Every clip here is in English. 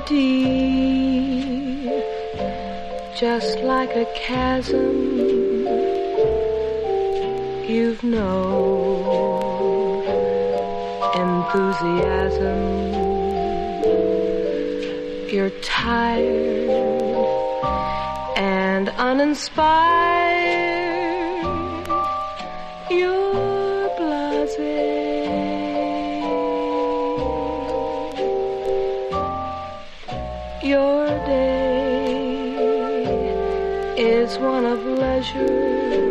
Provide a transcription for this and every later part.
deep, just like a chasm. You've no enthusiasm. You're tired and uninspired. You're blasé. Your day is one of leisure,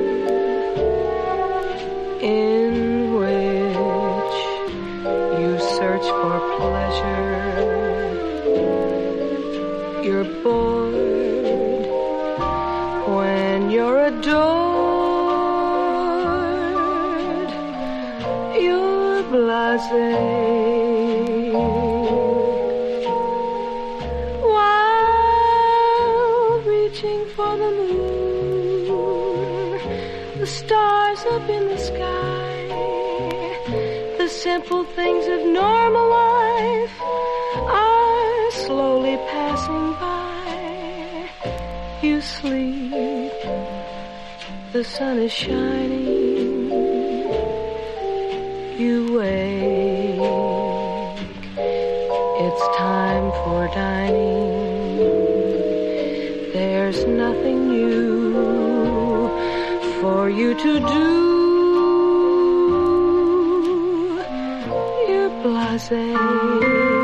in which you search for pleasure. You're bored when you're adored. You're blasé. While reaching for the moon, the stars up in the sky, the simple things of normal life are slowly passing by. You sleep, the sun is shining. You wake, it's time for dining. There's nothing new for you to do. You're blasé.